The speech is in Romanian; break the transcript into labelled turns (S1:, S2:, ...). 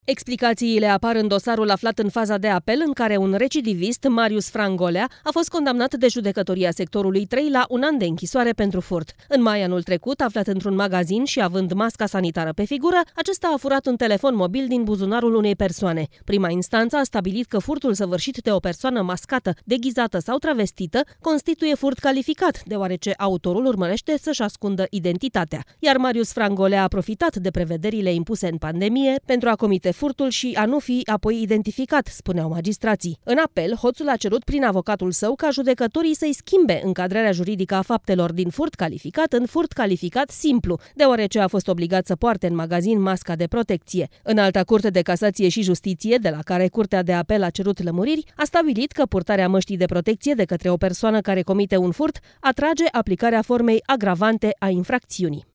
S1: Explicațiile apar în dosarul aflat în faza de apel, în care un recidivist, Marius Frangolea, a fost condamnat de judecătoria sectorului 3 la 1 an de închisoare pentru furt. În mai anul trecut, aflat într-un magazin și având masca sanitară pe figură, acesta a furat un telefon mobil din buzunarul unei persoane. Prima instanță a stabilit că furtul săvârșit de o persoană mascată, deghizată sau travestită constituie furt calificat, deoarece autorul urmărește să-și ascundă identitatea. Iar Marius Frangolea a profitat de prevederile impuse în pandemie pentru a comite furtul și a nu fi apoi identificat, spuneau magistrații. În apel, hoțul a cerut prin avocatul său ca judecătorii să-i schimbe încadrarea juridică a faptelor din furt calificat în furt calificat simplu, deoarece a fost obligat să poarte în magazin masca de protecție. Înalta Curte de Casație și Justiție, de la care Curtea de Apel a cerut lămuriri, a stabilit că purtarea măștii de protecție de către o persoană care comite un furt atrage aplicarea formei agravante a infracțiunii.